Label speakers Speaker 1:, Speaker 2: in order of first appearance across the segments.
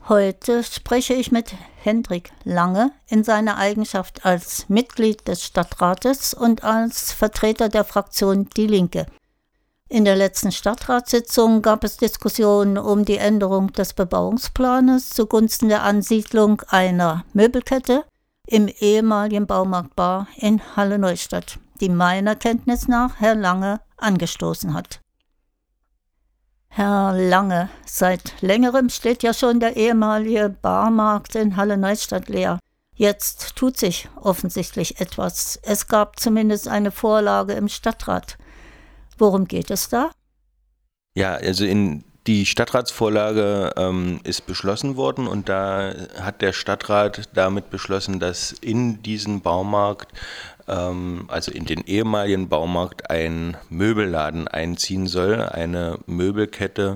Speaker 1: Heute spreche ich mit Hendrik Lange in seiner Eigenschaft als Mitglied des Stadtrates und als Vertreter der Fraktion Die Linke. In der letzten Stadtratssitzung gab es Diskussionen um die Änderung des Bebauungsplanes zugunsten der Ansiedlung einer Möbelkette im ehemaligen Baumarkt Bar in Halle-Neustadt, die meiner Kenntnis nach Herr Lange angestoßen hat. Herr Lange, seit längerem steht ja schon der ehemalige Barmarkt in Halle-Neustadt leer. Jetzt tut sich offensichtlich etwas. Es gab zumindest eine Vorlage im Stadtrat. Worum geht es da?
Speaker 2: Ja, also die Stadtratsvorlage ist beschlossen worden und da hat der Stadtrat damit beschlossen, dass in diesen Baumarkt, also in den ehemaligen Baumarkt, ein Möbelladen einziehen soll, eine Möbelkette.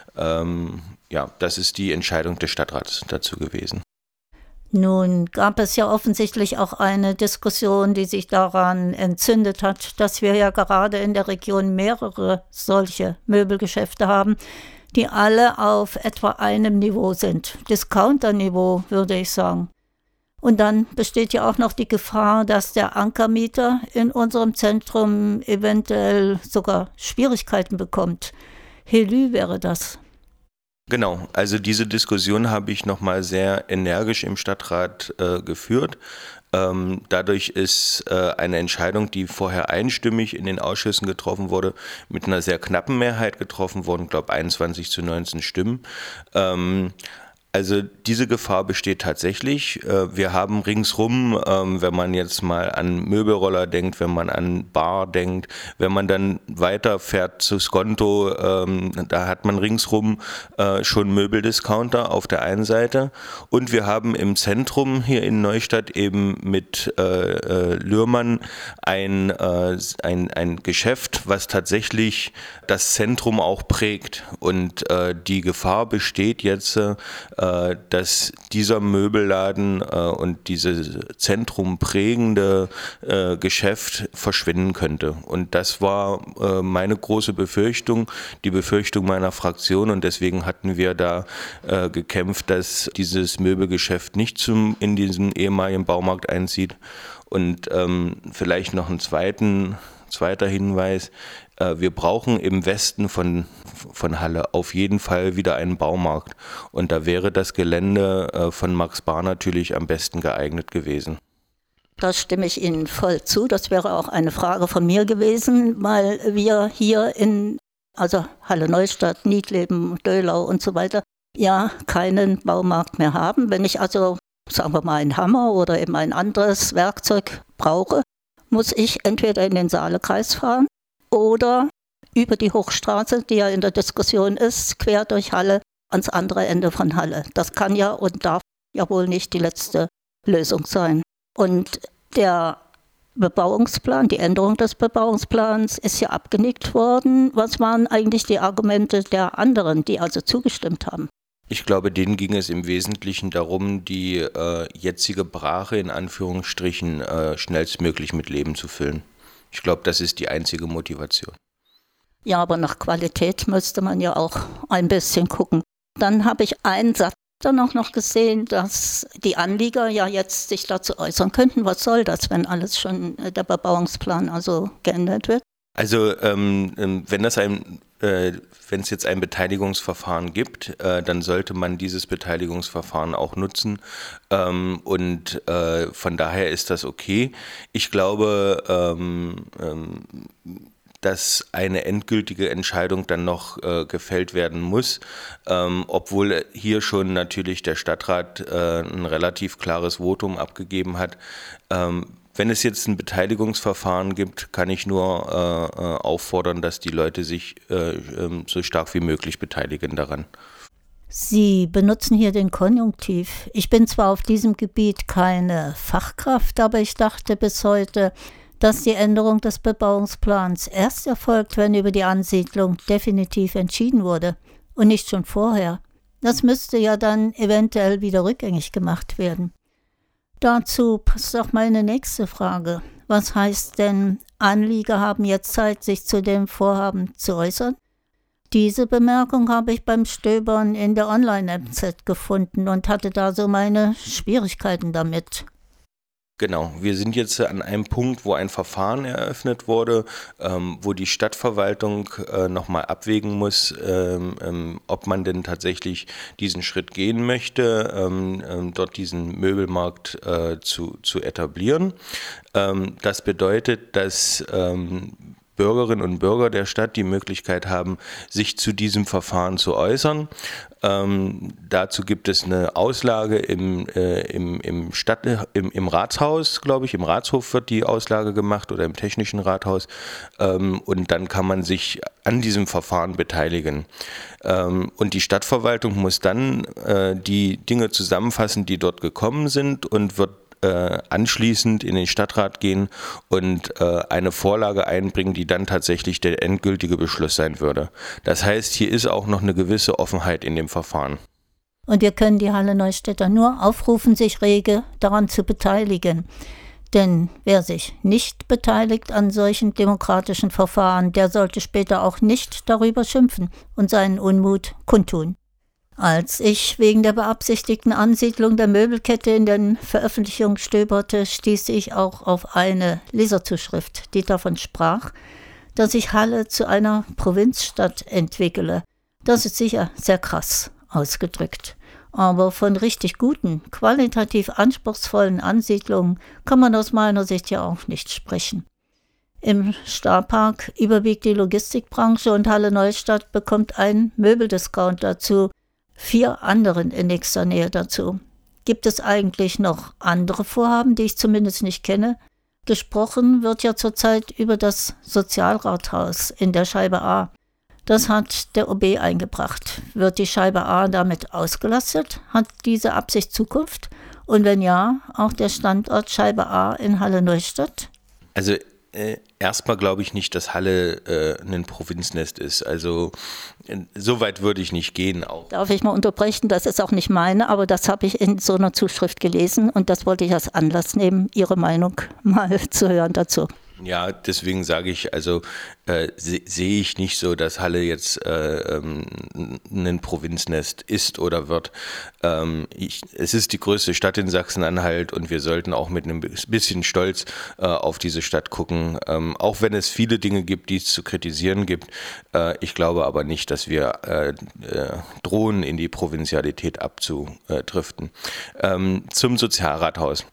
Speaker 2: Das ist die Entscheidung des Stadtrats dazu gewesen.
Speaker 1: Nun gab es ja offensichtlich auch eine Diskussion, die sich daran entzündet hat, dass wir ja gerade in der Region mehrere solche Möbelgeschäfte haben, die alle auf etwa einem Niveau sind. Discounter-Niveau, würde ich sagen. Und dann besteht ja auch noch die Gefahr, dass der Ankermieter in unserem Zentrum eventuell sogar Schwierigkeiten bekommt. Helü wäre das.
Speaker 2: Genau, also diese Diskussion habe ich nochmal sehr energisch im Stadtrat geführt. Dadurch ist eine Entscheidung, die vorher einstimmig in den Ausschüssen getroffen wurde, mit einer sehr knappen Mehrheit getroffen worden, ich glaube 21-19 Stimmen. Also diese Gefahr besteht tatsächlich. Wir haben ringsrum, wenn man jetzt mal an Möbelroller denkt, wenn man an Bar denkt, wenn man dann weiterfährt zu Skonto, da hat man ringsrum schon Möbeldiscounter auf der einen Seite. Und wir haben im Zentrum hier in Neustadt eben mit Lührmann ein Geschäft, was tatsächlich das Zentrum auch prägt. Und die Gefahr besteht jetzt, dass dieser Möbelladen und dieses Zentrum prägende Geschäft verschwinden könnte. Und das war meine große Befürchtung, die Befürchtung meiner Fraktion. Und deswegen hatten wir da gekämpft, dass dieses Möbelgeschäft nicht in diesen ehemaligen Baumarkt einzieht. Und vielleicht noch ein zweiter Hinweis. Wir brauchen im Westen von Halle auf jeden Fall wieder einen Baumarkt. Und da wäre das Gelände von Max Bar natürlich am besten geeignet gewesen.
Speaker 1: Da stimme ich Ihnen voll zu. Das wäre auch eine Frage von mir gewesen, weil wir hier also Halle-Neustadt, Niedleben, Döhlau und so weiter, ja keinen Baumarkt mehr haben. Wenn ich also, sagen wir mal, einen Hammer oder eben ein anderes Werkzeug brauche, muss ich entweder in den Saalekreis fahren oder über die Hochstraße, die ja in der Diskussion ist, quer durch Halle ans andere Ende von Halle. Das kann ja und darf ja wohl nicht die letzte Lösung sein. Und der Bebauungsplan, die Änderung des Bebauungsplans ist ja abgenickt worden. Was waren eigentlich die Argumente der anderen, die also zugestimmt haben?
Speaker 2: Ich glaube, denen ging es im Wesentlichen darum, die jetzige Brache in Anführungsstrichen schnellstmöglich mit Leben zu füllen. Ich glaube, das ist die einzige Motivation.
Speaker 1: Ja, aber nach Qualität müsste man ja auch ein bisschen gucken. Dann habe ich einen Satz dann auch noch gesehen, dass die Anlieger ja jetzt sich dazu äußern könnten. Was soll das, wenn alles schon der Bebauungsplan also geändert wird?
Speaker 2: Also wenn es jetzt ein Beteiligungsverfahren gibt, dann sollte man dieses Beteiligungsverfahren auch nutzen und von daher ist das okay. Ich glaube, dass eine endgültige Entscheidung dann noch gefällt werden muss, obwohl hier schon natürlich der Stadtrat ein relativ klares Votum abgegeben hat. Wenn es jetzt ein Beteiligungsverfahren gibt, kann ich nur auffordern, dass die Leute sich so stark wie möglich beteiligen daran.
Speaker 1: Sie benutzen hier den Konjunktiv. Ich bin zwar auf diesem Gebiet keine Fachkraft, aber ich dachte bis heute, dass die Änderung des Bebauungsplans erst erfolgt, wenn über die Ansiedlung definitiv entschieden wurde und nicht schon vorher. Das müsste ja dann eventuell wieder rückgängig gemacht werden. Dazu passt auch meine nächste Frage. Was heißt denn, Anlieger haben jetzt Zeit, sich zu dem Vorhaben zu äußern? Diese Bemerkung habe ich beim Stöbern in der Online-MZ gefunden und hatte da so meine Schwierigkeiten damit.
Speaker 2: Genau, wir sind jetzt an einem Punkt, wo ein Verfahren eröffnet wurde, wo die Stadtverwaltung nochmal abwägen muss, ob man denn tatsächlich diesen Schritt gehen möchte, dort diesen Möbelmarkt zu etablieren. Das bedeutet, dass Bürgerinnen und Bürger der Stadt die Möglichkeit haben, sich zu diesem Verfahren zu äußern. Dazu gibt es eine Auslage im Ratshaus, glaube ich, im Ratshof wird die Auslage gemacht oder im Technischen Rathaus, und dann kann man sich an diesem Verfahren beteiligen. Und die Stadtverwaltung muss dann die Dinge zusammenfassen, die dort gekommen sind, und wird anschließend in den Stadtrat gehen und eine Vorlage einbringen, die dann tatsächlich der endgültige Beschluss sein würde. Das heißt, hier ist auch noch eine gewisse Offenheit in dem Verfahren.
Speaker 1: Und wir können die Halle Neustädter nur aufrufen, sich rege daran zu beteiligen. Denn wer sich nicht beteiligt an solchen demokratischen Verfahren, der sollte später auch nicht darüber schimpfen und seinen Unmut kundtun. Als ich wegen der beabsichtigten Ansiedlung der Möbelkette in den Veröffentlichungen stöberte, stieß ich auch auf eine Leserzuschrift, die davon sprach, dass sich Halle zu einer Provinzstadt entwickele. Das ist sicher sehr krass ausgedrückt. Aber von richtig guten, qualitativ anspruchsvollen Ansiedlungen kann man aus meiner Sicht ja auch nicht sprechen. Im Starpark überwiegt die Logistikbranche und Halle Neustadt bekommt einen Möbeldiscounter zu 4 anderen in nächster Nähe dazu. Gibt es eigentlich noch andere Vorhaben, die ich zumindest nicht kenne? Gesprochen wird ja zurzeit über das Sozialrathaus in der Scheibe A. Das hat der OB eingebracht. Wird die Scheibe A damit ausgelastet? Hat diese Absicht Zukunft? Und wenn ja, auch der Standort Scheibe A in Halle Neustadt?
Speaker 2: Also erstmal glaube ich nicht, dass Halle ein Provinznest ist. Also so weit würde ich nicht gehen. Auch.
Speaker 1: Darf ich mal unterbrechen? Das ist auch nicht meine, aber das habe ich in so einer Zuschrift gelesen und das wollte ich als Anlass nehmen, Ihre Meinung mal zu hören dazu.
Speaker 2: Ja, deswegen sage ich, also sehe ich nicht so, dass Halle jetzt ein Provinznest ist oder wird. Es ist die größte Stadt in Sachsen-Anhalt und wir sollten auch mit einem bisschen Stolz auf diese Stadt gucken, auch wenn es viele Dinge gibt, die es zu kritisieren gibt. Ich glaube aber nicht, dass wir drohen, in die Provinzialität abzudriften. Zum Sozialrathaus.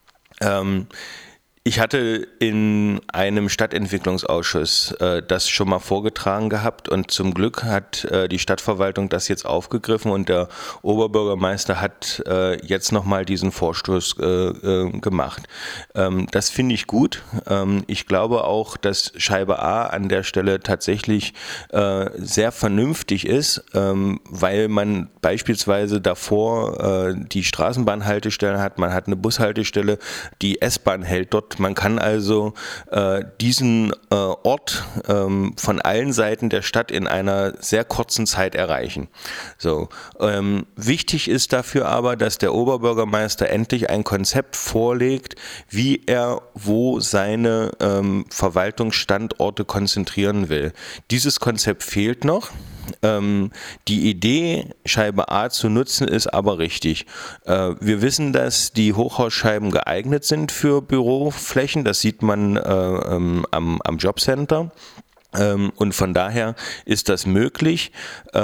Speaker 2: Ich hatte in einem Stadtentwicklungsausschuss das schon mal vorgetragen gehabt und zum Glück hat die Stadtverwaltung das jetzt aufgegriffen und der Oberbürgermeister hat jetzt nochmal diesen Vorstoß gemacht. Das finde ich gut. Ich glaube auch, dass Scheibe A an der Stelle tatsächlich sehr vernünftig ist, weil man beispielsweise davor die Straßenbahnhaltestellen hat, man hat eine Bushaltestelle, die S-Bahn hält dort. Man kann also diesen Ort von allen Seiten der Stadt in einer sehr kurzen Zeit erreichen. So, wichtig ist dafür aber, dass der Oberbürgermeister endlich ein Konzept vorlegt, wie er wo seine Verwaltungsstandorte konzentrieren will. Dieses Konzept fehlt noch. Die Idee, Scheibe A zu nutzen, ist aber richtig. Wir wissen, dass die Hochhausscheiben geeignet sind für Büroflächen. Das sieht man am Jobcenter. Und von daher ist das möglich.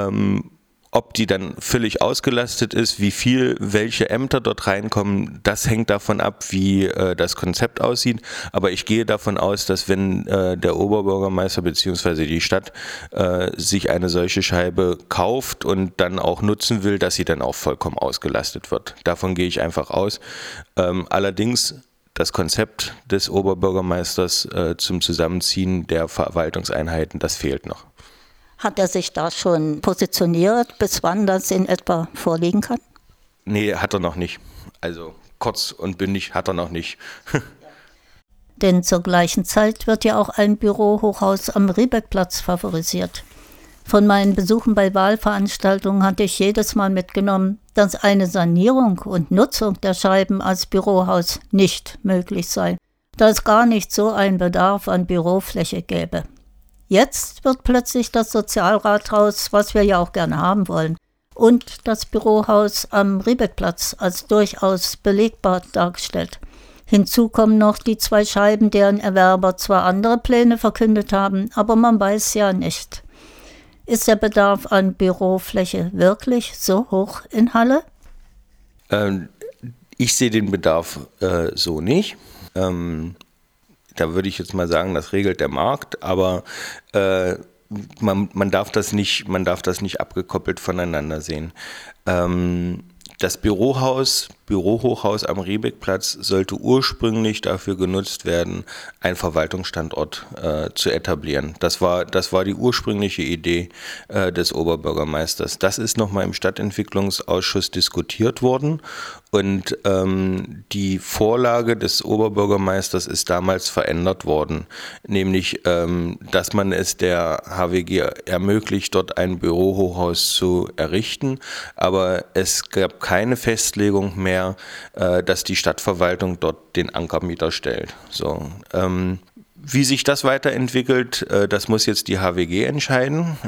Speaker 2: Ob die dann völlig ausgelastet ist, wie viel, welche Ämter dort reinkommen, das hängt davon ab, wie das Konzept aussieht. Aber ich gehe davon aus, dass wenn der Oberbürgermeister bzw. die Stadt sich eine solche Scheibe kauft und dann auch nutzen will, dass sie dann auch vollkommen ausgelastet wird. Davon gehe ich einfach aus. Allerdings das Konzept des Oberbürgermeisters zum Zusammenziehen der Verwaltungseinheiten, das fehlt noch.
Speaker 1: Hat er sich da schon positioniert, bis wann das in etwa vorliegen kann?
Speaker 2: Nee, hat er noch nicht. Also kurz und bündig hat er noch nicht.
Speaker 1: Denn zur gleichen Zeit wird ja auch ein Bürohochhaus am Riebeckplatz favorisiert. Von meinen Besuchen bei Wahlveranstaltungen hatte ich jedes Mal mitgenommen, dass eine Sanierung und Nutzung der Scheiben als Bürohaus nicht möglich sei, da es gar nicht so einen Bedarf an Bürofläche gäbe. Jetzt wird plötzlich das Sozialrathaus, was wir ja auch gerne haben wollen, und das Bürohaus am Riebeckplatz als durchaus belegbar dargestellt. Hinzu kommen noch die 2 Scheiben, deren Erwerber zwar andere Pläne verkündet haben, aber man weiß ja nicht. Ist der Bedarf an Bürofläche wirklich so hoch in Halle?
Speaker 2: Ich sehe den Bedarf so nicht. Da würde ich jetzt mal sagen, das regelt der Markt, aber man darf das nicht abgekoppelt voneinander sehen. Das Bürohochhaus am Riebeckplatz sollte ursprünglich dafür genutzt werden, einen Verwaltungsstandort zu etablieren. Das war die ursprüngliche Idee des Oberbürgermeisters. Das ist nochmal im Stadtentwicklungsausschuss diskutiert worden und die Vorlage des Oberbürgermeisters ist damals verändert worden, nämlich dass man es der HWG ermöglicht, dort ein Bürohochhaus zu errichten, aber es gab keine Festlegung mehr, dass die Stadtverwaltung dort den Ankermieter stellt. So, wie sich das weiterentwickelt, das muss jetzt die HWG entscheiden.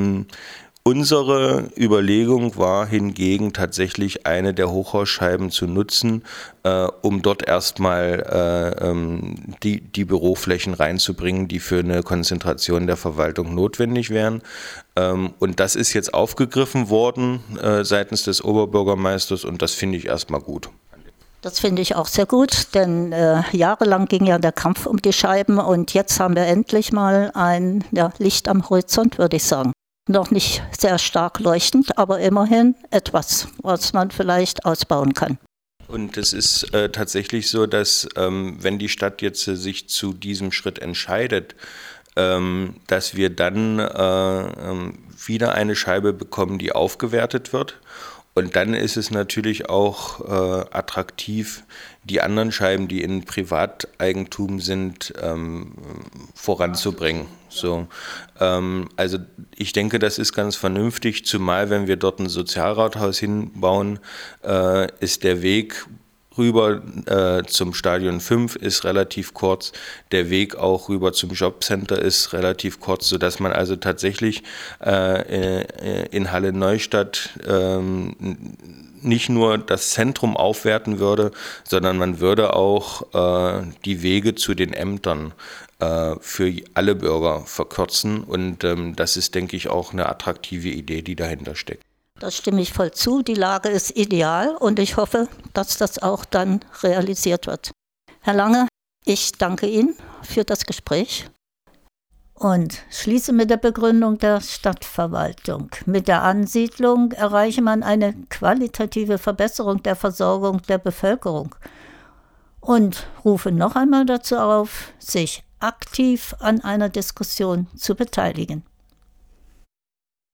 Speaker 2: Unsere Überlegung war hingegen tatsächlich eine der Hochhausscheiben zu nutzen, um dort erstmal die Büroflächen reinzubringen, die für eine Konzentration der Verwaltung notwendig wären. Und das ist jetzt aufgegriffen worden seitens des Oberbürgermeisters und das finde ich erstmal gut.
Speaker 1: Das finde ich auch sehr gut, denn jahrelang ging ja der Kampf um die Scheiben und jetzt haben wir endlich mal ein Licht am Horizont, würde ich sagen. Noch nicht sehr stark leuchtend, aber immerhin etwas, was man vielleicht ausbauen kann.
Speaker 2: Und es ist tatsächlich so, dass wenn die Stadt jetzt sich zu diesem Schritt entscheidet, dass wir dann wieder eine Scheibe bekommen, die aufgewertet wird. Und dann ist es natürlich auch attraktiv, die anderen Scheiben, die in Privateigentum sind, voranzubringen. So, also ich denke, das ist ganz vernünftig, zumal wenn wir dort ein Sozialrathaus hinbauen, ist der Weg rüber zum Stadion 5 ist relativ kurz, der Weg auch rüber zum Jobcenter ist relativ kurz, sodass man also tatsächlich in Halle-Neustadt nicht nur das Zentrum aufwerten würde, sondern man würde auch die Wege zu den Ämtern für alle Bürger verkürzen und das ist, denke ich, auch eine attraktive Idee, die dahinter steckt.
Speaker 1: Das stimme ich voll zu. Die Lage ist ideal und ich hoffe, dass das auch dann realisiert wird. Herr Lange, ich danke Ihnen für das Gespräch und schließe mit der Begründung der Stadtverwaltung. Mit der Ansiedlung erreiche man eine qualitative Verbesserung der Versorgung der Bevölkerung und rufe noch einmal dazu auf, sich aktiv an einer Diskussion zu beteiligen.